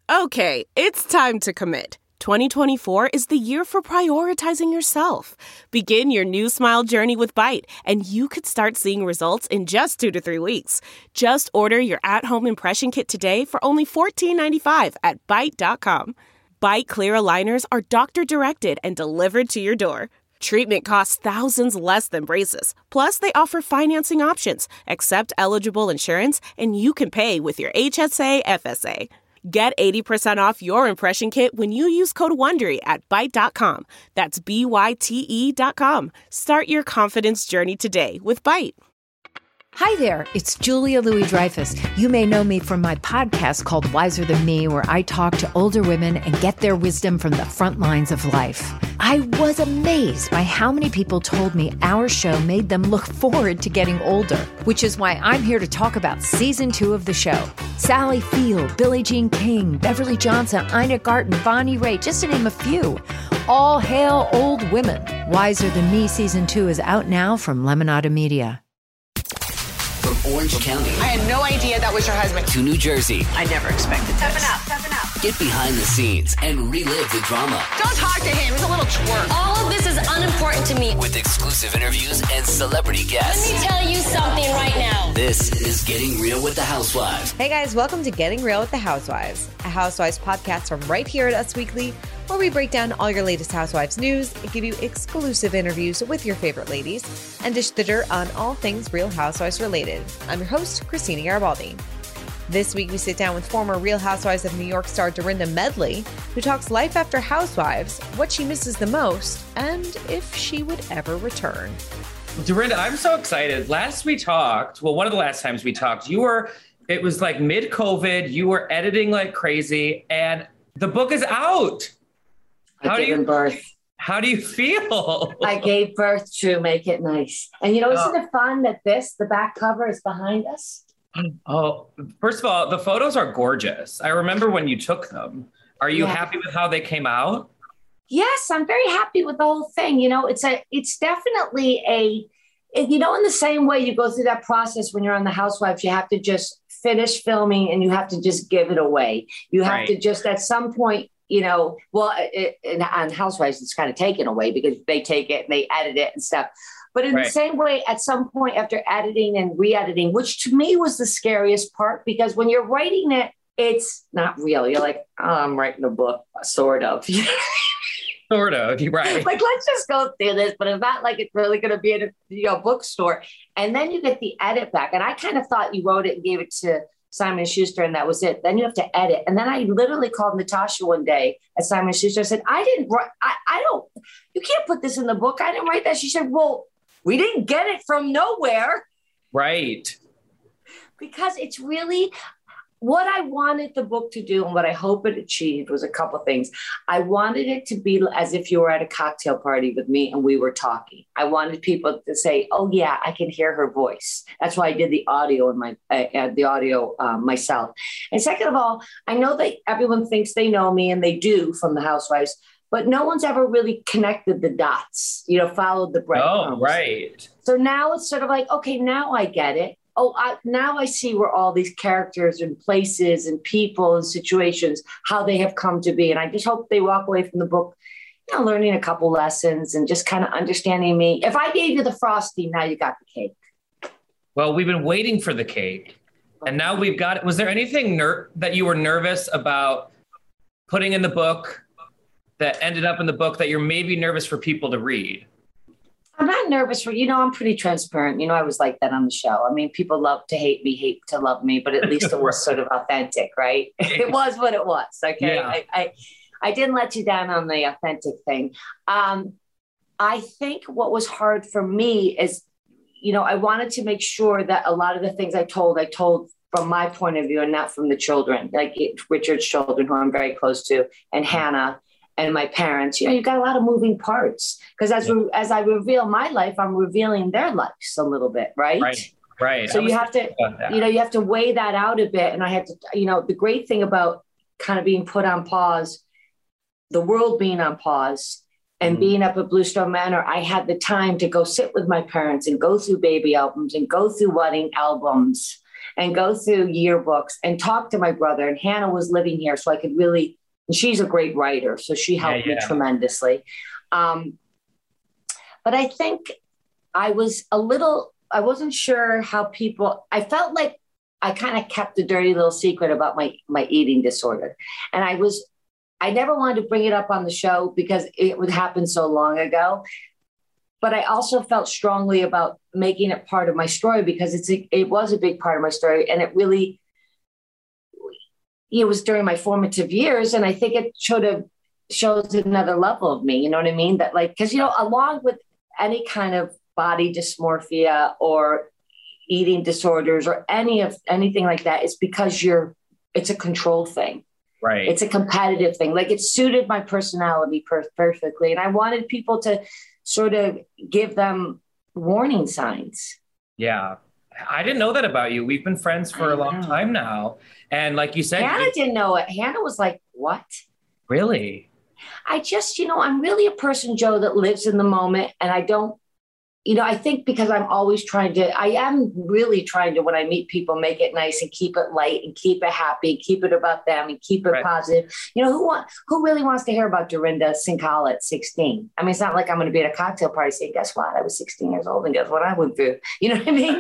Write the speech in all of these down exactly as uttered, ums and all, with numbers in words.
Okay, it's time to commit. twenty twenty-four is the year for prioritizing yourself. Begin your new smile journey with Byte, and you could start seeing results in just two to three weeks. Just order your at-home impression kit today for only fourteen ninety-five at byte dot com. Byte clear aligners are doctor-directed and delivered to your door. Treatment costs thousands less than braces. Plus, they offer financing options, accept eligible insurance, and you can pay with your H S A F S A. Get eighty percent off your impression kit when you use code WONDERY at byte dot com. That's B Y T E dot com. Start your confidence journey today with Byte. Hi there, it's Julia Louis-Dreyfus. You may know me from my podcast called Wiser Than Me, where I talk to older women and get their wisdom from the front lines of life. I was amazed by how many people told me our show made them look forward to getting older, which is why I'm here to talk about season two of the show. Sally Field, Billie Jean King, Beverly Johnson, Ina Garten, Bonnie Raitt, just to name a few. All hail old women. Wiser Than Me season two is out now from Lemonada Media. From Orange County. I had no idea that was your husband. To New Jersey. I never expected this. Stepping up, stepping up. Get behind the scenes and relive the drama. Don't talk to him. He's a little twerp. All of this is unimportant to me. With exclusive interviews and celebrity guests. Let me tell you something right now. This is Getting Real with the Housewives. Hey guys, welcome to Getting Real with the Housewives, a Housewives podcast from right here at Us Weekly, where we break down all your latest Housewives news and give you exclusive interviews with your favorite ladies and dish the dirt on all things Real Housewives related. I'm your host, Christina Garibaldi. This week, we sit down with former Real Housewives of New York star Dorinda Medley, who talks life after Housewives, what she misses the most, and if she would ever return. Dorinda, I'm so excited. Last we talked, well, one of the last times we talked, you were, it was like mid-COVID, you were editing like crazy, and the book is out. I've How do given you, birth. How do you feel? I gave birth to Make It Nice. And you know, isn't it fun that this, the back cover is behind us? Oh, first of all, the photos are gorgeous. I remember when you took them. Are you Yeah. happy with how they came out? Yes, I'm very happy with the whole thing. You know, it's a, it's definitely a, you know, in the same way you go through that process when you're on The Housewives, you have to just finish filming and you have to just give it away. You have Right. to just at some point, you know, well, it, it, on Housewives, it's kind of taken away because they take it and they edit it and stuff. But in Right. the same way, at some point after editing and re-editing, which to me was the scariest part, because when you're writing it, it's not real. You're like, oh, I'm writing a book, sort of. Sort of, you're right. Like, let's just go through this, but it's not like it's really going to be in a you know, bookstore. And then you get the edit back. And I kind of thought you wrote it and gave it to Simon and Schuster, and that was it. Then you have to edit. And then I literally called Natasha one day at Simon and Schuster. I said, I didn't write, I, I don't, you can't put this in the book. I didn't write that. She said, well, we didn't get it from nowhere. Right. Because it's really what I wanted the book to do and what I hope it achieved was a couple things. I wanted it to be as if you were at a cocktail party with me and we were talking. I wanted people to say, oh yeah, I can hear her voice. That's why I did the audio in my, uh, the audio um, myself. And second of all, I know that everyone thinks they know me, and they do from The Housewives, but no one's ever really connected the dots, you know, followed the breadcrumbs. Oh, right. So now it's sort of like, okay, now I get it. Oh, I, now I see where all these characters and places and people and situations, how they have come to be. And I just hope they walk away from the book, you know, learning a couple lessons and just kind of understanding me. If I gave you the frosting, now you got the cake. Well, we've been waiting for the cake, and now we've got it. Was there anything ner- that you were nervous about putting in the book that ended up in the book that you're maybe nervous for people to read? I'm not nervous for, you know, I'm pretty transparent. You know, I was like that on the show. I mean, people love to hate me, hate to love me, but at least it was sort of authentic, right? It was what it was. Okay. Yeah. I, I, I didn't let you down on the authentic thing. Um, I think what was hard for me is, you know, I wanted to make sure that a lot of the things I told, I told from my point of view and not from the children, like Richard's children, who I'm very close to, and Hannah and my parents. You know, you've got a lot of moving parts, because as, re- as I reveal my life, I'm revealing their lives a little bit, right? Right, right. So you have to, you know, you have to weigh that out a bit. And I had to, you know, the great thing about kind of being put on pause, the world being on pause, and mm-hmm. being up at Bluestone Manor, I had the time to go sit with my parents and go through baby albums and go through wedding albums and go through yearbooks and talk to my brother. And Hannah was living here, so I could really, and she's a great writer, so she helped yeah, yeah. me tremendously. Um, but I think I was a little, I wasn't sure how people, I felt like I kind of kept a dirty little secret about my, my eating disorder. And I was, I never wanted to bring it up on the show because it would happen so long ago. But I also felt strongly about making it part of my story because it's a, it was a big part of my story. And it really, it was during my formative years. And I think it sort of shows another level of me, you know what I mean? That like, because, you know, along with any kind of body dysmorphia or eating disorders or any of anything like that, it's because you're, it's a control thing. Right. It's a competitive thing. Like it suited my personality per- perfectly. And I wanted people to sort of give them warning signs. Yeah. I didn't know that about you. We've been friends for a long time now. And like you said, Hannah you- didn't know it. Hannah was like, what? Really? I just, you know, I'm really a person, Joe, that lives in the moment. And I don't, you know, I think because I'm always trying to, I am really trying to, when I meet people, make it nice and keep it light and keep it happy, keep it about them and keep it right. positive. You know, who want, who really wants to hear about Dorinda Sinkala at sixteen? I mean, it's not like I'm going to be at a cocktail party saying, guess what? I was sixteen years old and guess what I went through? You know what I mean?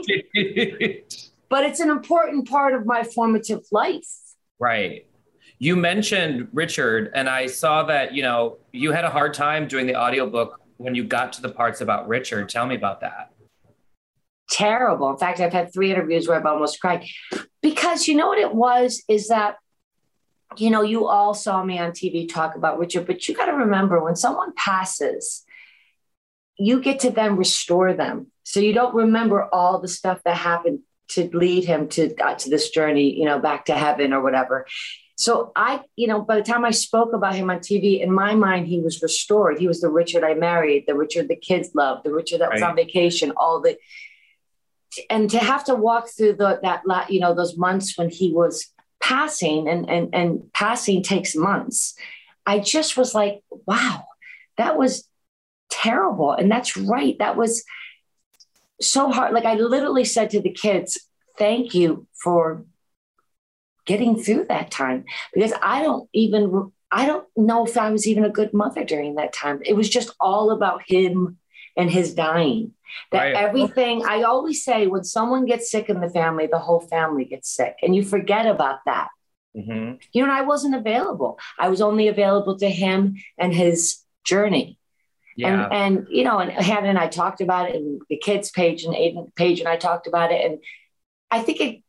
But it's an important part of my formative life. Right. You mentioned Richard, and I saw that, you know, you had a hard time doing the audiobook when you got to the parts about Richard. Tell me about that. Terrible. In fact, I've had three interviews where I've almost cried because you know what it was is that, you know, you all saw me on T V talk about Richard, but you got to remember when someone passes, you get to then restore them. So you don't remember all the stuff that happened to lead him to, uh, to this journey, you know, back to heaven or whatever. So I, you know, by the time I spoke about him on T V, in my mind, he was restored. He was the Richard I married, the Richard the kids loved, the Richard that was right. on vacation, all the, and to have to walk through the, that, you know, those months when he was passing and, and, and passing takes months. I just was like, wow, that was terrible. And that's right. That was so hard. Like I literally said to the kids, thank you for getting through that time, because I don't even, I don't know if I was even a good mother during that time. It was just all about him and his dying. That right. everything, I always say when someone gets sick in the family, the whole family gets sick, and you forget about that. Mm-hmm. You know, I wasn't available. I was only available to him and his journey. Yeah. And, and, you know, and Hannah and I talked about it, and the kids page and Aiden page and I talked about it. And I think it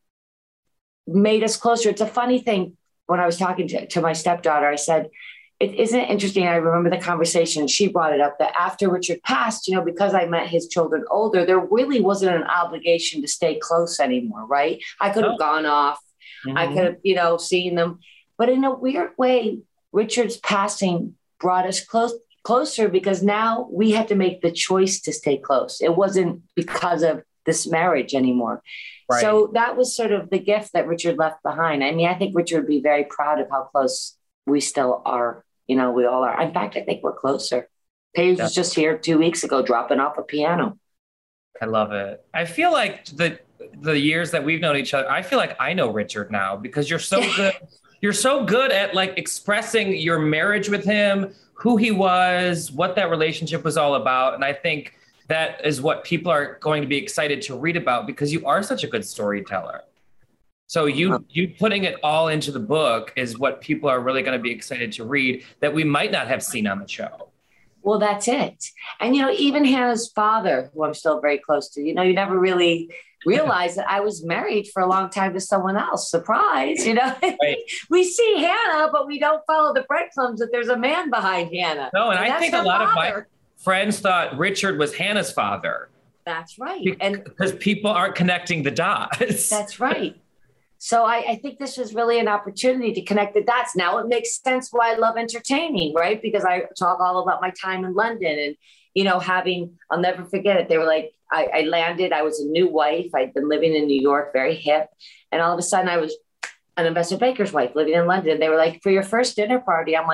made us closer. It's a funny thing. When I was talking to, to my stepdaughter, I said, it isn't interesting. I remember the conversation. She brought it up that after Richard passed, you know, because I met his children older, there really wasn't an obligation to stay close anymore. Right. I could have oh. gone off. Mm-hmm. I could have, you know, seen them, but in a weird way, Richard's passing brought us close, closer because now we had to make the choice to stay close. It wasn't because of this marriage anymore. Right. So that was sort of the gift that Richard left behind. I mean, I think Richard would be very proud of how close we still are. You know, we all are. In fact, I think we're closer. Paige yeah. was just here two weeks ago, dropping off a piano. I love it. I feel like the the years that we've known each other, I feel like I know Richard now because you're so good. You're so good at like expressing your marriage with him, who he was, what that relationship was all about. And I think that is what people are going to be excited to read about because you are such a good storyteller. So you you putting it all into the book is what people are really going to be excited to read that we might not have seen on the show. Well, that's it. And, you know, even Hannah's father, who I'm still very close to, you know, you never really realize that I was married for a long time to someone else. Surprise, you know, right. We see Hannah, but we don't follow the breadcrumbs that there's a man behind Hannah. No, and, and I think a lot father. of my friends thought Richard was Hannah's father. That's right. Because and because people aren't connecting the dots. That's right. So I, I think this was really an opportunity to connect the dots. Now it makes sense why I love entertaining, right? Because I talk all about my time in London and, you know, having, I'll never forget it. They were like, I, I landed, I was a new wife. I'd been living in New York, very hip. And all of a sudden I was an investment banker's wife living in London. They were like, for your first dinner party, I'm like,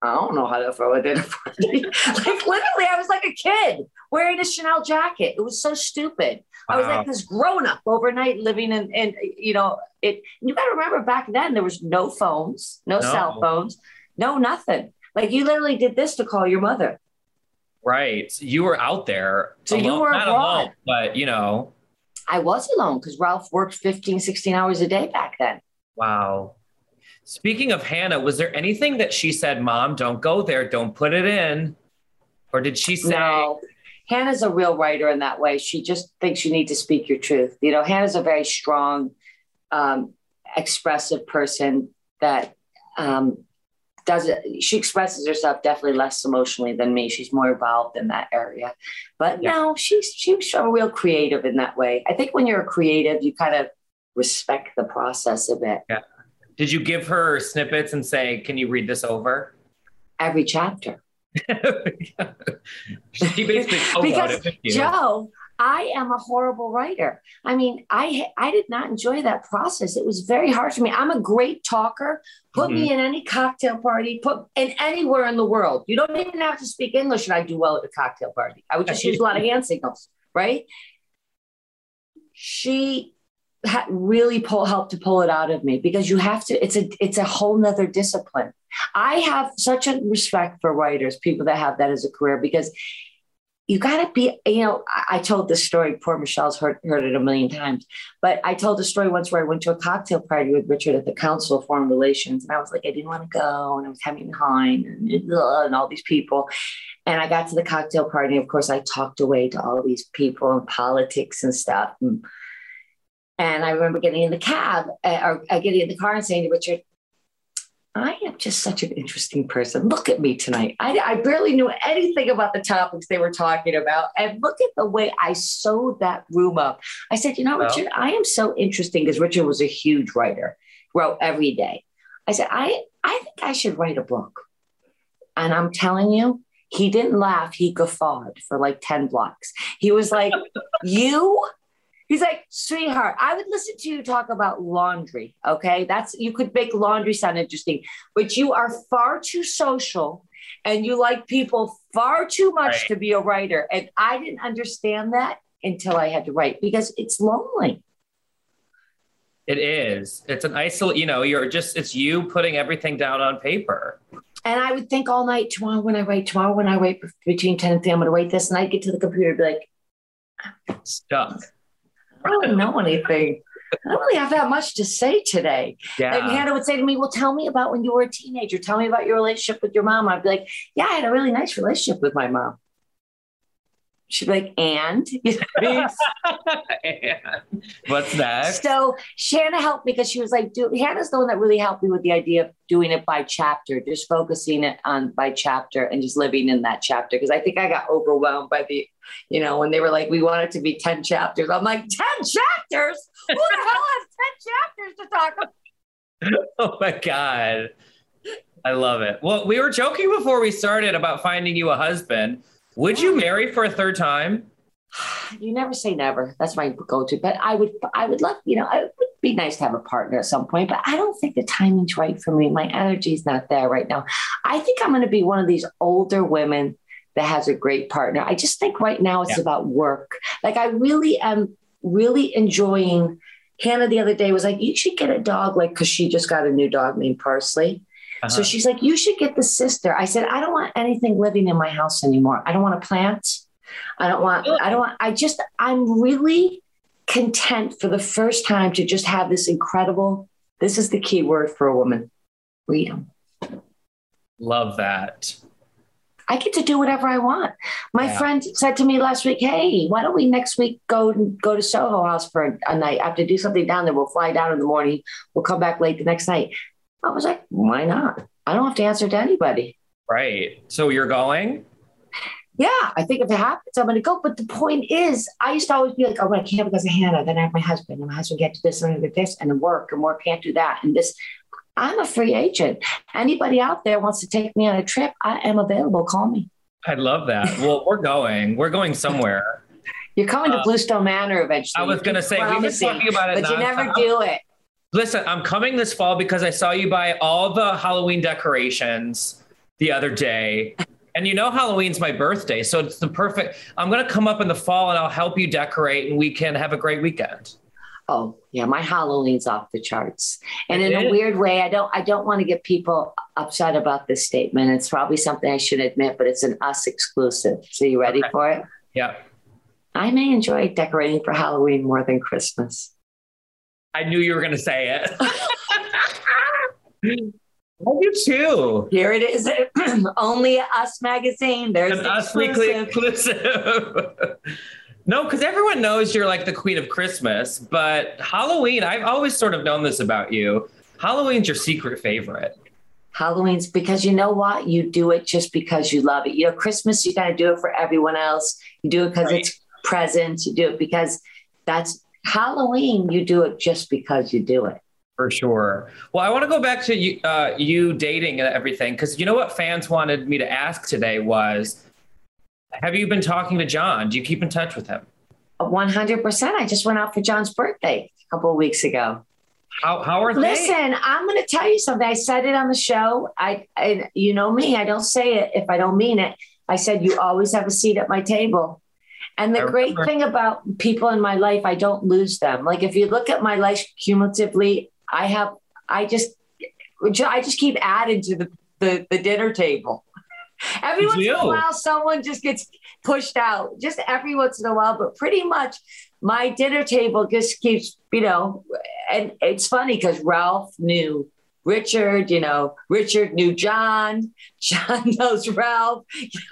I don't know how to throw a dinner party. Like literally, I was like a kid wearing a Chanel jacket. It was so stupid. Wow. I was like this grown up overnight living in, in you know, it. You got to remember back then there was no phones, no, no cell phones, no nothing. Like you literally did this to call your mother. Right. You were out there. So alone. you were not abroad. alone, but you know. I was alone because Ralph worked fifteen, sixteen hours a day back then. Wow. Speaking of Hannah, was there anything that she said, Mom, don't go there, don't put it in? Or did she say? No, Hannah's a real writer in that way. She just thinks you need to speak your truth. You know, Hannah's a very strong, um, expressive person that um, does it. She expresses herself definitely less emotionally than me. She's more involved in that area. But yeah. no, she's, she's a real creative in that way. I think when you're a creative, you kind of respect the process a bit. Yeah. Did you give her snippets and say, can you read this over? Every chapter. She basically because Joe, I am a horrible writer. I mean, I I did not enjoy that process. It was very hard for me. I'm a great talker. Put mm-hmm. me in any cocktail party, put in anywhere in the world. You don't even have to speak English and I do well at a cocktail party. I would just use a lot of hand signals, right? She had really pull help to pull it out of me because you have to, it's a, it's a whole nother discipline. I have such a respect for writers, people that have that as a career, because you got to be, you know, I, I told this story, poor Michelle's heard, heard it a million times, but I told a story once where I went to a cocktail party with Richard at the Council of Foreign Relations. And I was like, I didn't want to go. And I was having behind and, and all these people. And I got to the cocktail party. And of course, I talked away to all these people and politics and stuff. And, And I remember getting in the cab uh, or uh, getting in the car and saying to Richard, I am just such an interesting person. Look at me tonight. I, I barely knew anything about the topics they were talking about. And look at the way I sewed that room up. I said, you know, well, Richard, I am so interesting because Richard was a huge writer, wrote every day. I said, I, I think I should write a book. And I'm telling you, he didn't laugh. He guffawed for like ten blocks. He was like, you... He's like, sweetheart, I would listen to you talk about laundry. Okay. That's, you could make laundry sound interesting, but you are far too social and you like people far too much right. to be a writer. And I didn't understand that until I had to write because it's lonely. It is. It's an isolate, you know, you're just, it's you putting everything down on paper. And I would think all night, tomorrow when I write, tomorrow when I write between ten and three, I'm going to write this. And I'd get to the computer and be like, stuck. I don't know anything. I don't really have that much to say today. Yeah. And Hannah would say to me, well, tell me about when you were a teenager. Tell me about your relationship with your mom. I'd be like, yeah, I had a really nice relationship with my mom. She'd be like, and? and what's that? So Shanna helped me because she was like, dude, Hannah's the one that really helped me with the idea of doing it by chapter, just focusing it on by chapter and just living in that chapter. Because I think I got overwhelmed by the, you know, when they were like, we want it to be ten chapters. I'm like, ten chapters? Who the hell has ten chapters to talk about? Oh my God. I love it. Well, we were joking before we started about finding you a husband. Would you marry for a third time? You never say never. That's my go-to. But I would, I would love, you know, it would be nice to have a partner at some point, but I don't think the timing's right for me. My energy's not there right now. I think I'm going to be one of these older women that has a great partner. I just think right now it's yeah. about work. Like I really am really enjoying. Hannah the other day was like, you should get a dog, like, cause she just got a new dog named Parsley. Uh-huh. So she's like, you should get the sister. I said, I don't want anything living in my house anymore. I don't want a plant. I don't want, I don't want, I just, I'm really content for the first time to just have this incredible, this is the key word for a woman, freedom. Love that. I get to do whatever I want. My yeah. friend said to me last week, hey, why don't we next week go, go to Soho House for a, a night? I have to do something down there. We'll fly down in the morning. We'll come back late the next night. I was like, why not? I don't have to answer to anybody. Right. So you're going? Yeah, I think if it happens, I'm going to go. But the point is, I used to always be like, oh, I can't because of Hannah. Then I have my husband, and my husband gets this and this and work, and work can't do that. And this, I'm a free agent. Anybody out there wants to take me on a trip, I am available. Call me. I love that. Well, we're going. We're going somewhere. You're coming uh, to Bluestone Manor eventually. I was going to say, we've been talking about it, but you never do it. Listen, I'm coming this fall because I saw you buy all the Halloween decorations the other day. And you know, Halloween's my birthday, so it's the perfect, I'm going to come up in the fall and I'll help you decorate and we can have a great weekend. Oh yeah, my Halloween's off the charts. And It in a is? weird way, I don't I don't want to get people upset about this statement. It's probably something I should admit, but it's an us exclusive. So you ready Okay. for it? Yeah. I may enjoy decorating for Halloween more than Christmas. I knew you were going to say it. I do too. Here it is. Only a Us magazine. There's An the Us Weekly exclusive. exclusive. No, because everyone knows you're like the queen of Christmas, but Halloween, I've always sort of known this about you. Halloween's your secret favorite. Halloween's because you know what? You do it just because you love it. You know, Christmas, you got to do it for everyone else. You do it because Right. it's presents. You do it because that's Halloween. You do it just because you do it. For sure. Well, I want to go back to you, uh, you dating and everything, because you know what fans wanted me to ask today was, have you been talking to John? Do you keep in touch with him? one hundred percent. I just went out for John's birthday a couple of weeks ago. How how are they? Listen, I'm going to tell you something. I said it on the show. I, I, you know me, I don't say it if I don't mean it. I said, you always have a seat at my table. And the I great remember. thing about people in my life, I don't lose them. Like if you look at my life cumulatively, I have, I just, I just keep adding to the, the, the dinner table. Every You once in a do. while, someone just gets pushed out, just every once in a while, but pretty much my dinner table just keeps, you know, and it's funny because Ralph knew Richard, you know, Richard knew John, John knows Ralph.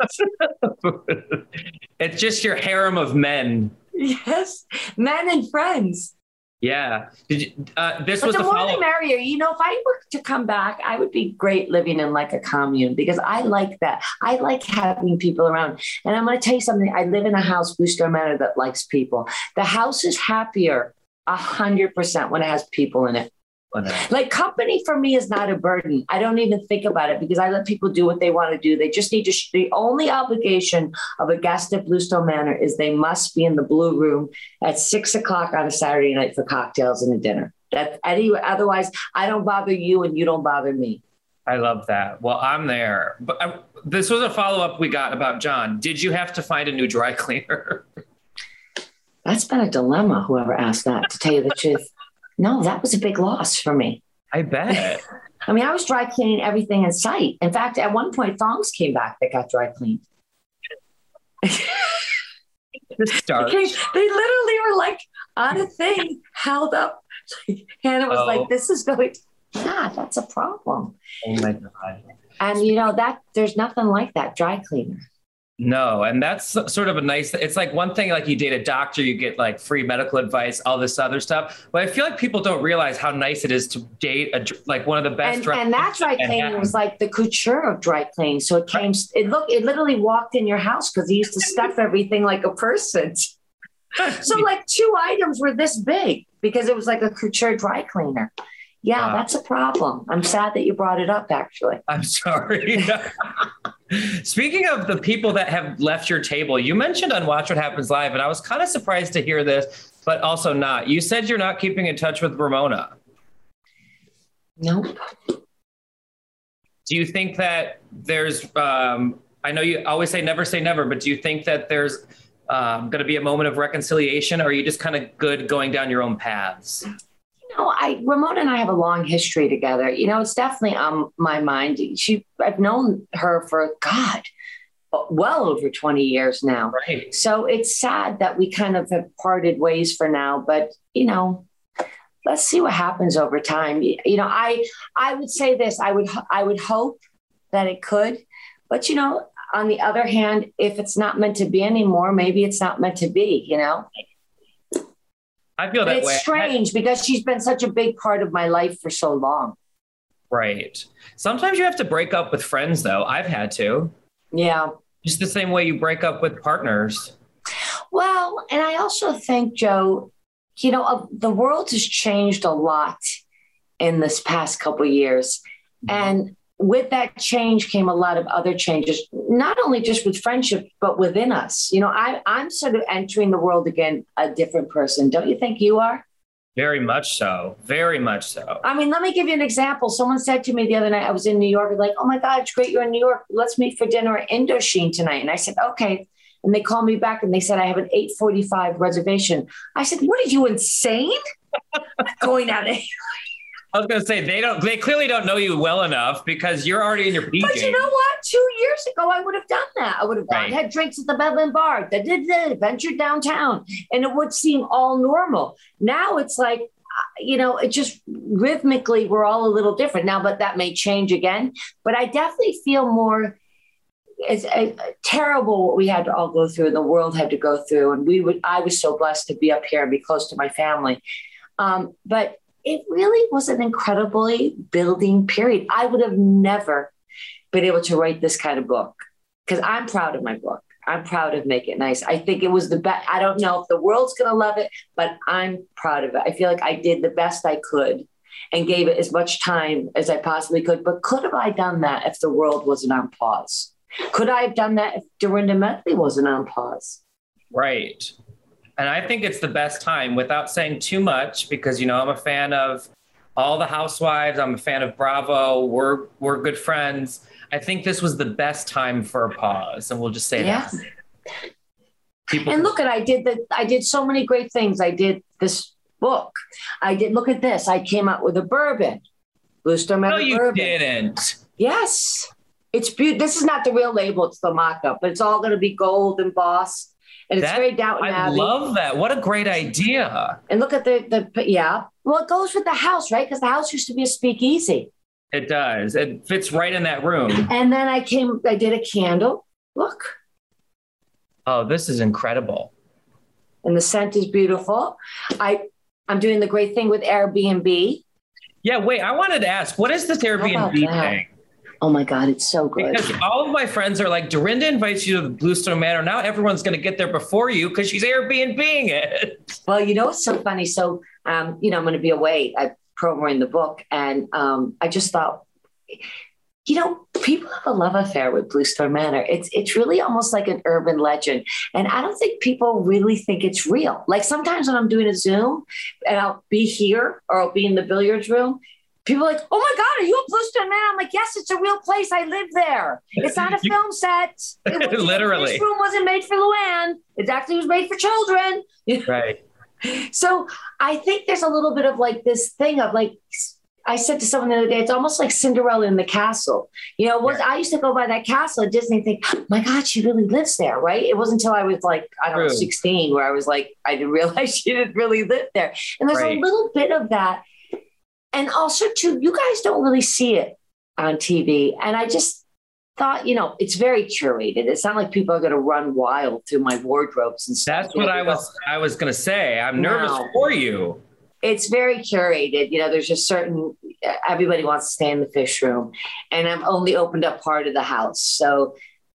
It's just your harem of men. Yes, men and friends. Yeah. Did you, uh, this But was the the more follow. the merrier. You know, if I were to come back, I would be great living in like a commune because I like that. I like having people around. And I'm going to tell you something. I live in a house, Booster Manor, that likes people. The house is happier a hundred percent when it has people in it. Like company for me is not a burden. I don't even think about it because I let people do what they want to do. They just need to, sh- the only obligation of a guest at Bluestone Manor is they must be in the blue room at six o'clock on a Saturday night for cocktails and a dinner. That anyway, otherwise I don't bother you and you don't bother me. I love that. Well, I'm there. But I, this was a follow-up we got about John. Did you have to find a new dry cleaner? That's been a dilemma, whoever asked that, to tell you the truth. No, that was a big loss for me. I bet. I mean, I was dry cleaning everything in sight. In fact, at one point, thongs came back that got dry cleaned. The starch. They, they literally were like on a thing, held up. Hannah was Oh. like, this is going, yeah, that's a problem. Oh my God. And you know, that there's nothing like that dry cleaner. No, and that's sort of a nice, it's like one thing, like you date a doctor, you get like free medical advice, all this other stuff. But I feel like people don't realize how nice it is to date a, like one of the best. And, dry and that dry cleaners in cleaning Manhattan. was like the couture of dry cleaning. So it came, it looked, it literally walked in your house because he used to stuff everything like a person. So like two items were this big because it was like a couture dry cleaner. Yeah, Wow. that's a problem. I'm sad that you brought it up, actually. I'm sorry. Speaking of the people that have left your table, you mentioned on Watch What Happens Live, and I was kind of surprised to hear this, but also not. You said you're not keeping in touch with Ramona. Nope. Do you think that there's, um, I know you always say never say never, but do you think that there's um, going to be a moment of reconciliation, or are you just kind of good going down your own paths? You know, I Ramona and I have a long history together. You know, it's definitely on my mind. She, I've known her for God, well over twenty years now. Right. So it's sad that we kind of have parted ways for now. But you know, let's see what happens over time. You know, I I would say this. I would I would hope that it could, but you know, on the other hand, if it's not meant to be anymore, maybe it's not meant to be. You know. I feel But that it's way. strange because she's been such a big part of my life for so long. Right. Sometimes you have to break up with friends, though. I've had to. Yeah. Just the same way you break up with partners. Well, and I also think, Joe, you know, uh, the world has changed a lot in this past couple of years. And with that change came a lot of other changes, not only just with friendship, but within us. You know, I, I'm sort of entering the world again, a different person. Don't you think you are? Very much so. Very much so. I mean, let me give you an example. Someone said to me the other night, I was in New York, like, oh my God, it's great you're in New York. Let's meet for dinner at Indochine tonight. And I said, okay. And they called me back and they said, I have an eight forty-five reservation. I said, what are you, insane? Going out. I was going to say, they don't, they clearly don't know you well enough because you're already in your P Js. But you know what? Two years ago, I would have done that. I would have gone, Right. had drinks at the Bedlam Bar, da, da, da, ventured downtown, and it would seem all normal. Now it's like, you know, it just rhythmically, we're all a little different now, but that may change again. But I definitely feel more, it's uh, terrible what we had to all go through and the world had to go through. And we would, I was so blessed to be up here and be close to my family. Um, but it really was an incredibly building period. I would have never been able to write this kind of book because I'm proud of my book. I'm proud of Make It Nice. I think it was the best. I don't know if the world's going to love it, but I'm proud of it. I feel like I did the best I could and gave it as much time as I possibly could. But could have I done that if the world wasn't on pause? Could I have done that if Dorinda Medley wasn't on pause? Right. And I think it's the best time without saying too much because, you know, I'm a fan of all the housewives. I'm a fan of Bravo. We're, we're good friends. I think this was the best time for a pause. And we'll just say Yeah. that. People And look at, I did that. I did so many great things. I did this book. I did, look at this. I came out with a bourbon. Blue Star No, Meadow you bourbon. didn't. Yes. It's beautiful. This is not the real label. It's the mock-up, but it's all going to be gold embossed. And it's That- very Downton I Abbey. love that. What a great idea. And look at the, the, yeah. Well, it goes with the house, right? Because the house used to be a speakeasy. It does. It fits right in that room. And then I came, I did a candle. Look. Oh, this is incredible. And the scent is beautiful. I, I'm doing the great thing with Airbnb. Yeah, wait, I wanted to ask, what is this How about Airbnb that? thing? Oh my God, it's so good. Because all of my friends are like, Dorinda invites you to the Bluestone Manor. Now everyone's going to get there before you because she's Airbnb-ing it. Well, you know, what's so funny. So, um, you know, I'm going to be away. I promoting the book. And um, I just thought, you know, people have a love affair with Bluestone Manor. It's it's really almost like an urban legend. And I don't think people really think it's real. Like sometimes when I'm doing a Zoom and I'll be here or I'll be in the billiards room, people are like, oh my God, are you a Bluestone Manor? I'm like, yes, it's a real place. I live there. It's not a film set. It was, Literally. This room wasn't made for Luann. It actually was made for children. Right. So I think there's a little bit of like this thing of like, I said to someone the other day, it's almost like Cinderella in the castle. You know, it was, Yeah. I used to go by that castle at Disney and think, oh my God, she really lives there, right? It wasn't until I was like, I don't know, True. sixteen, where I was like, I didn't realize she didn't really live there. And there's Right. a little bit of that. And also, too, you guys don't really see it on T V. And I just thought, you know, it's very curated. It's not like people are going to run wild through my wardrobes and stuff. That's You what know, I people- was I was going to say. I'm nervous No. for you. It's very curated. You know, there's just certain, everybody wants to stay in the fish room, and I've only opened up part of the house. So,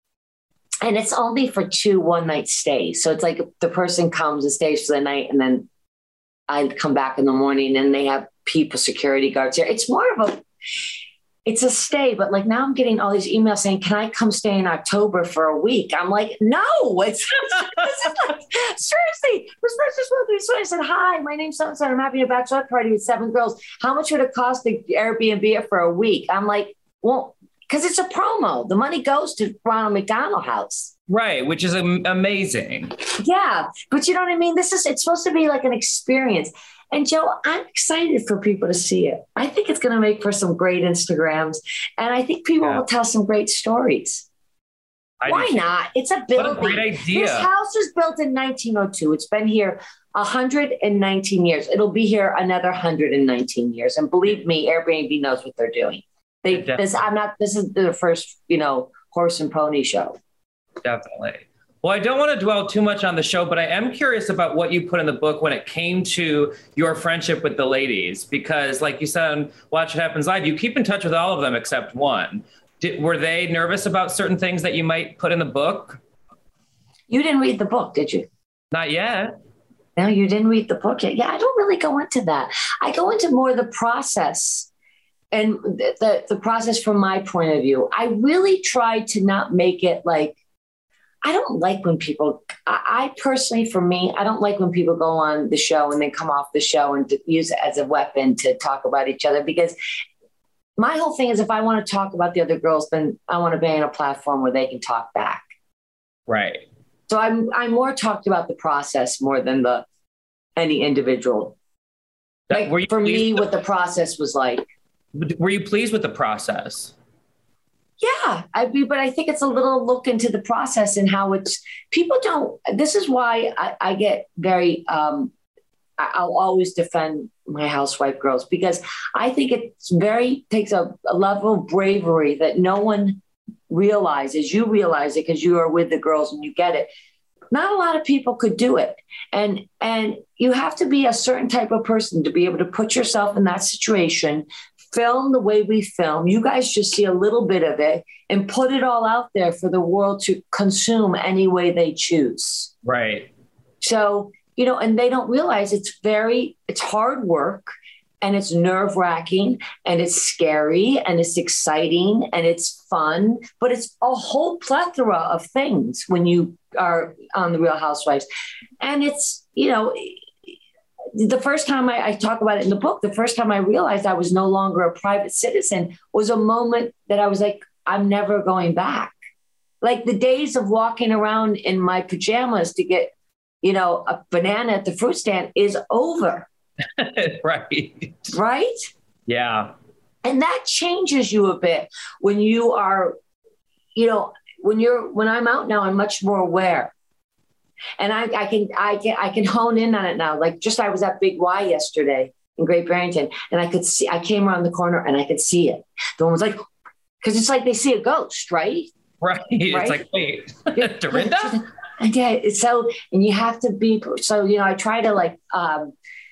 and it's only for two one night stays. So it's like the person comes and stays for the night, and then I come back in the morning and they have people, security guards there. It's more of a, it's a stay, but like now I'm getting all these emails saying, can I come stay in October for a week? I'm like, no, it's, this is like, seriously, this person's supposed to be so I said, hi, my name's so-and-so. I'm having a bachelorette party with seven girls. How much would it cost to Airbnb it for a week? I'm like, well, because it's a promo. The money goes to Ronald McDonald House. Right, which is am- amazing. Yeah. But you know what I mean? This is, it's supposed to be like an experience. And Joe, I'm excited for people to see it. I think it's going to make for some great Instagrams. And I think people Yeah. will tell some great stories. I Why do- not? It's a What building. a great idea. This house was built in nineteen oh two. It's been here one hundred nineteen years. It'll be here another one hundred nineteen years. And believe me, Airbnb knows what they're doing. They, Yeah, this, I'm not, this is the first, you know, horse and pony show. Definitely. Well, I don't want to dwell too much on the show, but I am curious about what you put in the book when it came to your friendship with the ladies, because like you said on Watch What Happens Live, you keep in touch with all of them except one. Did, were they nervous about certain things that you might put in the book? You didn't read the book, did you? Not yet. No, you didn't read the book yet. Yeah, I don't really go into that. I go into more the process and the, the, the process from my point of view. I really tried to not make it like, I don't like when people, I, I personally, for me, I don't like when people go on the show and then come off the show and to use it as a weapon to talk about each other. Because my whole thing is, if I want to talk about the other girls, then I want to be on a platform where they can talk back. Right. So I'm, I'm more talked about the process more than the, any individual. Like Were you for me, pleased- what the process was like. Were you pleased with the process? Yeah, I mean, but I think it's a little look into the process and how it's, people don't, this is why I, I get very, um, I- I'll always defend my housewife girls, because I think it's very, takes a, a level of bravery that no one realizes. You realize it because you are with the girls and you get it. Not a lot of people could do it. And, and you have to be a certain type of person to be able to put yourself in that situation, film the way we film. You guys just see a little bit of it and put it all out there for the world to consume any way they choose. Right. So, you know, and they don't realize it's very, it's hard work and it's nerve wracking and it's scary and it's exciting and it's fun, but it's a whole plethora of things when you are on The Real Housewives. And it's, you know, the first time I, I talk about it in the book, the first time I realized I was no longer a private citizen was a moment that I was like, I'm never going back. Like the days of walking around in my pajamas to get, you know, a banana at the fruit stand is over. Right. Right? Yeah. And that changes you a bit when you are, you know, when you're, when I'm out now, I'm much more aware. And I, I can, I can, I can hone in on it now. Like just, I was at Big Y yesterday in Great Barrington and I could see, I came around the corner and I could see it. The one was like, cause it's like they see a ghost, right? Right. Right? It's like, wait, Dorinda? Yeah. So, and you have to be, so, you know, I try to like, um,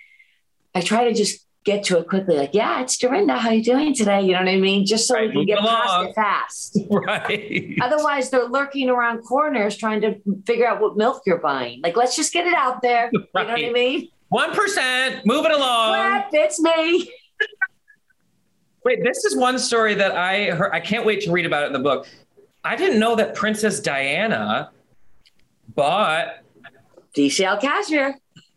I try to just get to it quickly. Like, yeah, it's Dorinda. How you doing today? You know what I mean? Just so Right, we can get along. past it fast. Right. Otherwise they're lurking around corners trying to figure out what milk you're buying. Like, let's just get it out there. Right. You know what I mean? one percent, move it along. What? It's me. Wait, this is one story that I heard. I can't wait to read about it in the book. I didn't know that Princess Diana bought. D C L Cashmere.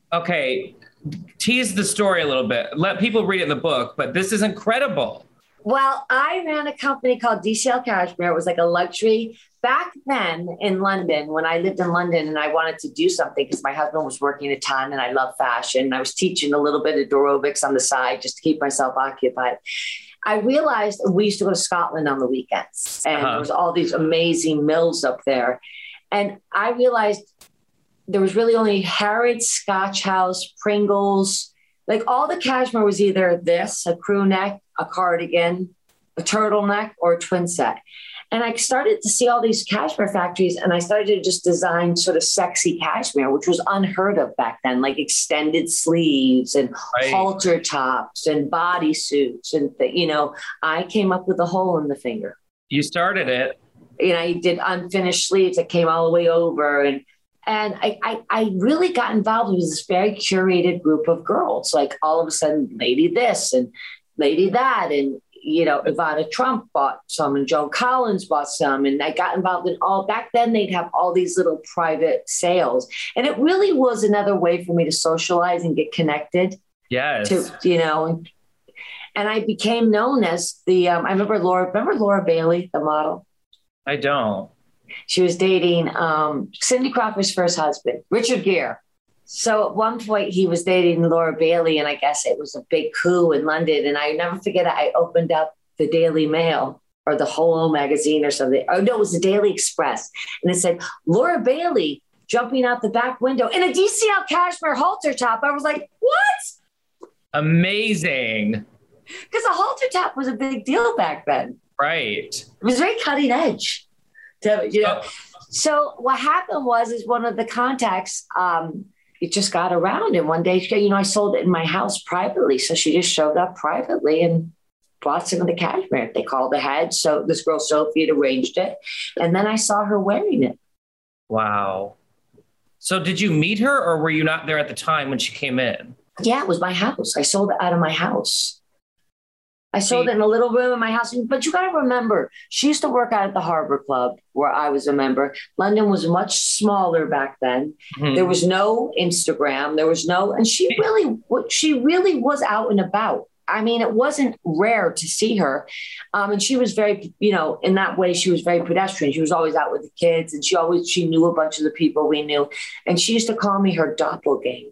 Okay, tease the story a little bit. Let people read it in the book, but this is incredible. Well, I ran a company called D C L Cashmere. It was like a luxury back then in London when I lived in London and I wanted to do something because my husband was working a ton and I love fashion. I was teaching a little bit of aerobics on the side just to keep myself occupied. I realized we used to go to Scotland on the weekends and Uh-huh. there was all these amazing mills up there. And I realized there was really only Harrods, Scotch House, Pringles, like all the cashmere was either this, a crew neck, a cardigan, a turtleneck, or a twin set. And I started to see all these cashmere factories and I started to just design sort of sexy cashmere, which was unheard of back then, like extended sleeves and Right. halter tops and bodysuits. And, th- you know, I came up with a hole in the finger. You started it. You know, I did unfinished sleeves that came all the way over. And And I, I, I really got involved with this very curated group of girls, like all of a sudden, lady this and lady that. And, you know, Ivana Trump bought some and Joan Collins bought some. And I got involved in all, back then they'd have all these little private sales. And it really was another way for me to socialize and get connected Yes. to, you know, and, and I became known as the, um, I remember Laura, remember Laura Bailey, the model? I don't. She was dating um, Cindy Crawford's first husband, Richard Gere. So at one point he was dating Laura Bailey, and I guess it was a big coup in London. And I never forget it. I opened up the Daily Mail or the Hello magazine or something. Oh, no, it was the Daily Express. And it said, Laura Bailey jumping out the back window in a D C L cashmere halter top. I was like, what? Amazing. Because a halter top was a big deal back then. Right. It was very cutting edge. To, you know, Oh. so what happened was, is one of the contacts, um, it just got around. And one day, you know, I sold it in my house privately. So she just showed up privately and bought some of the cashmere. They called ahead. So this girl, Sophie, had arranged it. And then I saw her wearing it. Wow. So did you meet her or were you not there at the time when she came in? Yeah, it was my house. I sold it out of my house. I sold it in a little room in my house. But you got to remember, she used to work out at the Harbor Club where I was a member. London was much smaller back then. Mm-hmm. There was no Instagram. There was no, and she really, she really was out and about. I mean, it wasn't rare to see her. Um, and she was very, you know, in that way, she was very pedestrian. She was always out with the kids and she always, she knew a bunch of the people we knew. And she used to call me her doppelganger.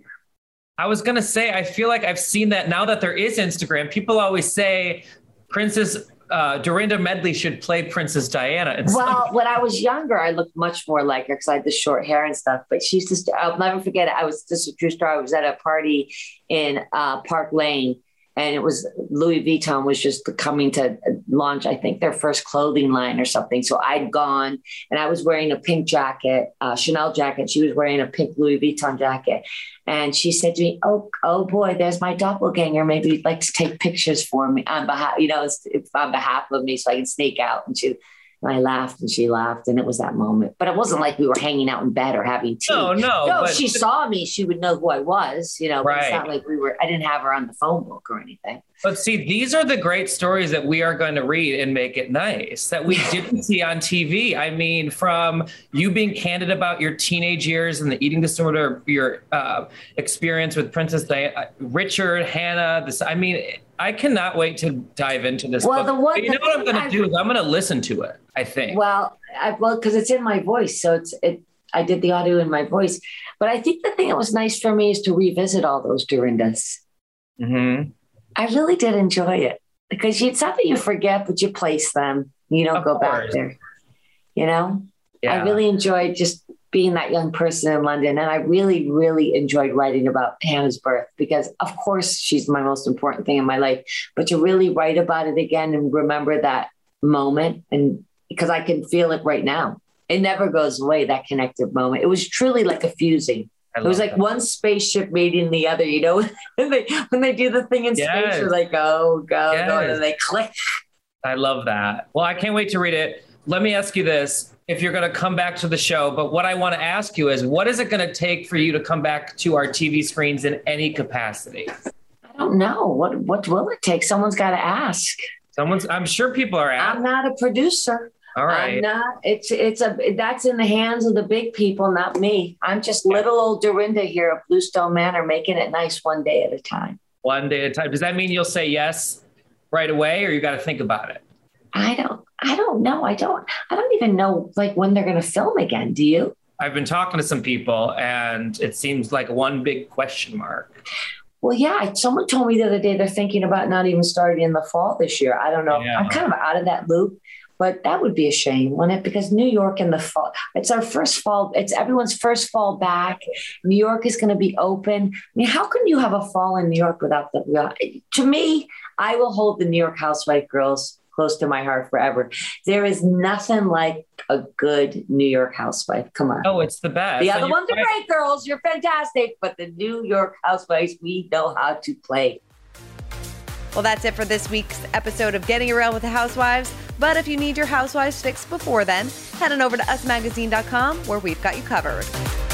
I was going to say, I feel like I've seen that now that there is Instagram. People always say Princess uh, Dorinda Medley should play Princess Diana. Well, when I was younger, I looked much more like her because I had the short hair and stuff. But she's just, I'll never forget it. I was just a true story. I was at a party in uh, Park Lane. And it was Louis Vuitton was just coming to launch, I think, their first clothing line or something. So I'd gone and I was wearing a pink jacket, uh, Chanel jacket. She was wearing a pink Louis Vuitton jacket. And she said to me, oh, oh boy, there's my doppelganger. Maybe you'd like to take pictures for me on behalf, you know, on behalf of me so I can sneak out. And she, and I laughed and she laughed and it was that moment. But it wasn't like we were hanging out in bed or having tea. No, no. No, but if she saw me, she would know who I was, you know, but right. It's not like we were, I didn't have her on the phone book or anything. But see, these are the great stories that we are going to read and make it nice that we didn't see on T V. I mean, from you being candid about your teenage years and the eating disorder, your uh, experience with Princess Diana, Richard, Hannah, this, I mean, I cannot wait to dive into this well, book. The one, you know what I'm going to do is I'm going to listen to it, I think. Well, I, well, because it's in my voice. So it's, it, I did the audio in my voice. But I think the thing that was nice for me is to revisit all those Dorindas. Mm-hmm. I really did enjoy it because you, it's not that you forget, but you place them. You don't of go course. back there, you know? Yeah. I really enjoyed just being that young person in London. And I really, really enjoyed writing about Hannah's birth because of course she's my most important thing in my life, but to really write about it again and remember that moment. And because I can feel it right now, it never goes away. That connective moment. It was truly like a fusing. It was like that. One spaceship meeting the other, you know, when they, when they do the thing in yes. space, you're like, oh, go, yes. go, and they click. I love that. Well, I can't wait to read it. Let me ask you this, if you're going to come back to the show, but what I want to ask you is, what is it going to take for you to come back to our T V screens in any capacity? I don't know. What, what will it take? Someone's got to ask. Someone's, I'm sure people are asking. I'm not a producer. All right. I'm not, it's, it's a, that's in the hands of the big people, not me. I'm just little old Dorinda here at Bluestone Manor, making it nice one day at a time. One day at a time. Does that mean you'll say yes right away or you got to think about it? I don't, I don't know. I don't, I don't even know like when they're going to film again. Do you? I've been talking to some people and it seems like one big question mark. Well, yeah. Someone told me the other day, they're thinking about not even starting in the fall this year. I don't know. Yeah. I'm kind of out of that loop. But that would be a shame, wouldn't it? Because New York in the fall, it's our first fall. It's everyone's first fall back. New York is going to be open. I mean, how can you have a fall in New York without the, to me, I will hold the New York Housewife girls close to my heart forever. There is nothing like a good New York housewife. Come on. Oh, it's the best. The other ones are great, girls. You're fantastic. But the New York Housewives, we know how to play. Well, that's it for this week's episode of Getting Real with the Housewives. But if you need your Housewives fix before then, head on over to us magazine dot com where we've got you covered.